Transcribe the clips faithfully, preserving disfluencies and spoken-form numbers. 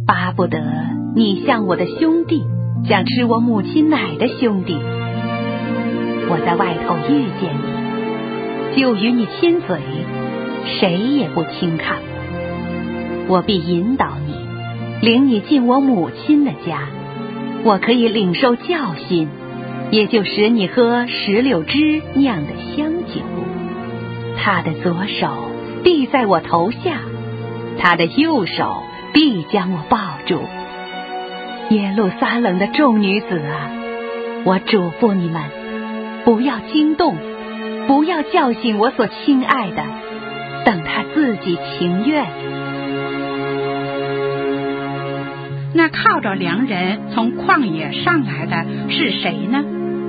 巴不得你像我的兄弟，像吃我母亲奶的兄弟。我在外头遇见你，就与你亲嘴，谁也不轻看。我必引导你，领你进我母亲的家。我可以领受教训，也就使你喝石榴汁酿的香酒。他的左手必在我头下，他的右手必将我抱住。耶路撒冷的众女子啊，我嘱咐你们，不要惊动，不要叫醒我所亲爱的，等他自己情愿。 那靠着良人从旷野上来的是谁呢？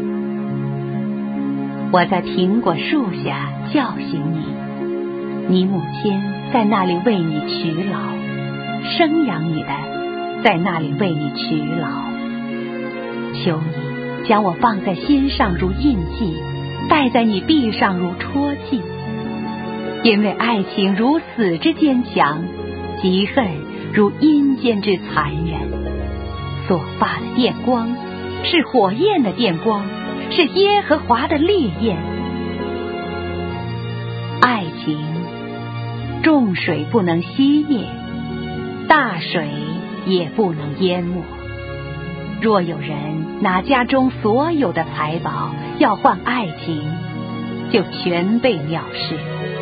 我在苹果树下叫醒你，你母亲在那里为你劬劳，生养你的在那里为你劬劳。求你将我放在心上如印记，戴在你臂上如戳记。因为爱情如死之坚强，嫉恨如阴间之残忍。所发的电光是火焰的电光，是耶和华的烈焰。爱情众水不能熄灭，大水也不能淹没。若有人拿家中所有的财宝要换爱情，就全被藐视。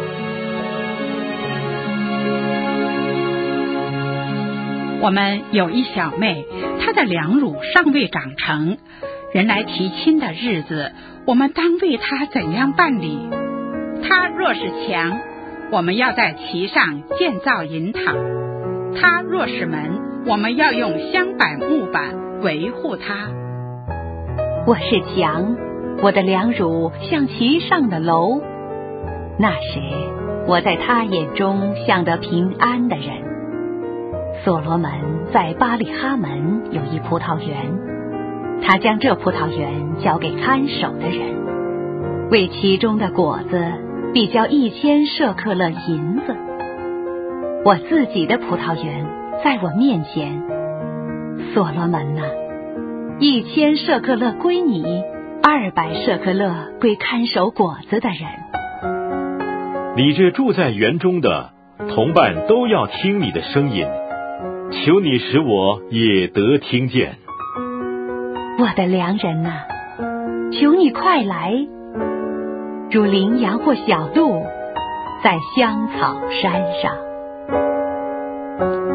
我们有一小妹，她的两乳尚未长成，人来提亲的日子，我们当为她怎样办理？她若是墙，我们要在其上建造银堂；她若是门，我们要用香板木板维护她。 我是墙，我的两乳像其上的楼。那时我在他眼中像得平安的人。所罗门在巴利哈门有一葡萄园，他将这葡萄园交给看守的人，为其中的果子必交一千舍克勒银子。我自己的葡萄园在我面前，所罗门哪，一千舍克勒归你，二百舍克勒归看守果子的人。 你这住在园中的同伴都要听你的声音，求你使我也得听见。 我的良人哪，求你快来，如羚羊或小鹿，在香草山上。